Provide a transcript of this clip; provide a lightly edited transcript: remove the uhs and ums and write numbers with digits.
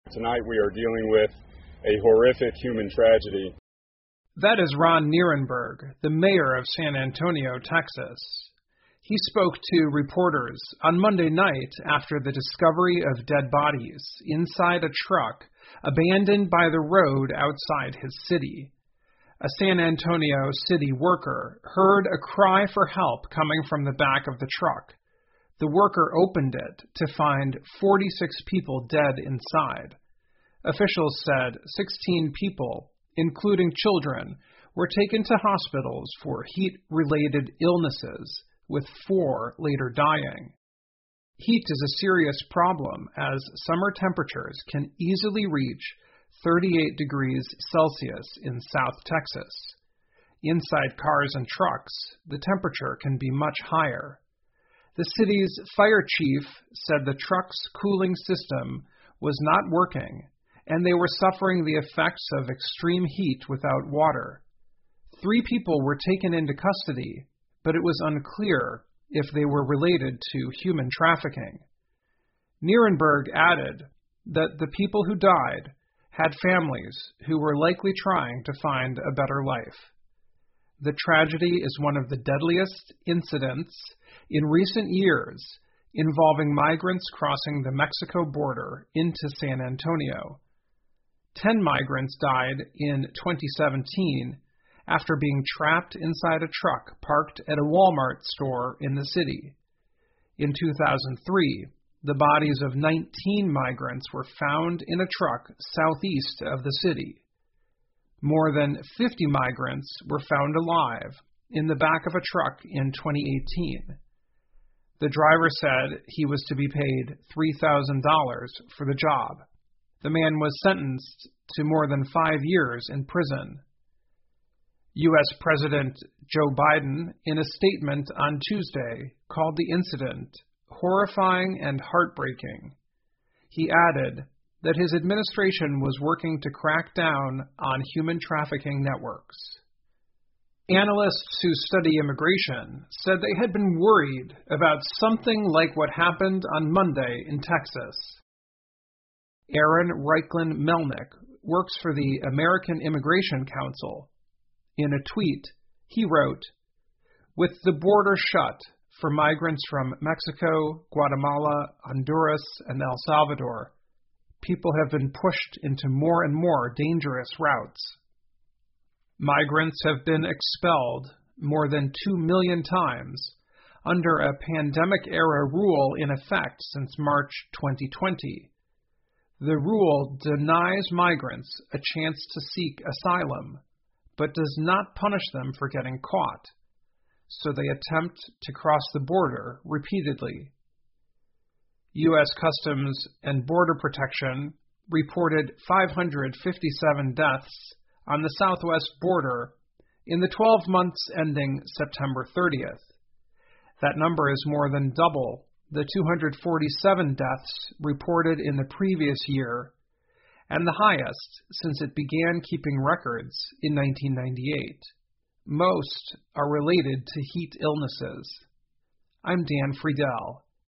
Tonight we are dealing with a horrific human tragedy. That is Ron Nierenberg, the mayor of San Antonio, Texas. He spoke to reporters on Monday night after the discovery of dead bodies inside a truck abandoned by the road outside his city. A San Antonio city worker heard a cry for help coming from the back of the truck. The worker opened it to find 46 people dead inside. Officials said 16 people, including children, were taken to hospitals for heat-related illnesses, with 4 later dying. Heat is a serious problem as summer temperatures can easily reach 38 degrees Celsius in South Texas. Inside cars and trucks, the temperature can be much higher. The city's fire chief said the truck's cooling system was not working, and they were suffering the effects of extreme heat without water. 3 people were taken into custody, but it was unclear if they were related to human trafficking. Nierenberg added that the people who died had families who were likely trying to find a better life. The tragedy is one of the deadliest incidents in recent years involving migrants crossing the Mexico border into San Antonio. 10 migrants died in 2017 after being trapped inside a truck parked at a Walmart store in the city. In 2003, the bodies of 19 migrants were found in a truck southeast of the city. More than 50 migrants were found alive in the back of a truck in 2018. The driver said he was to be paid $3,000 for the job. The man was sentenced to more than 5 years in prison. U.S. President Joe Biden, in a statement on Tuesday, called the incident horrifying and heartbreaking. He added that his administration was working to crack down on human trafficking networks. Analysts who study immigration said they had been worried about something like what happened on Monday in Texas. Aaron Reichlin Melnick works for the American Immigration Council. In a tweet, he wrote, "With the border shut for migrants from Mexico, Guatemala, Honduras, and El Salvador, people have been pushed into more and more dangerous routes. Migrants have been expelled more than 2 million times under a pandemic-era rule in effect since March 2020. The rule denies migrants a chance to seek asylum, but does not punish them for getting caught, so they attempt to cross the border repeatedly." U.S. Customs and Border Protection reported 557 deaths on the southwest border in the 12 months ending September 30th. That number is more than double the 247 deaths reported in the previous year, and the highest since it began keeping records in 1998. Most are related to heat illnesses. I'm Dan Friedel.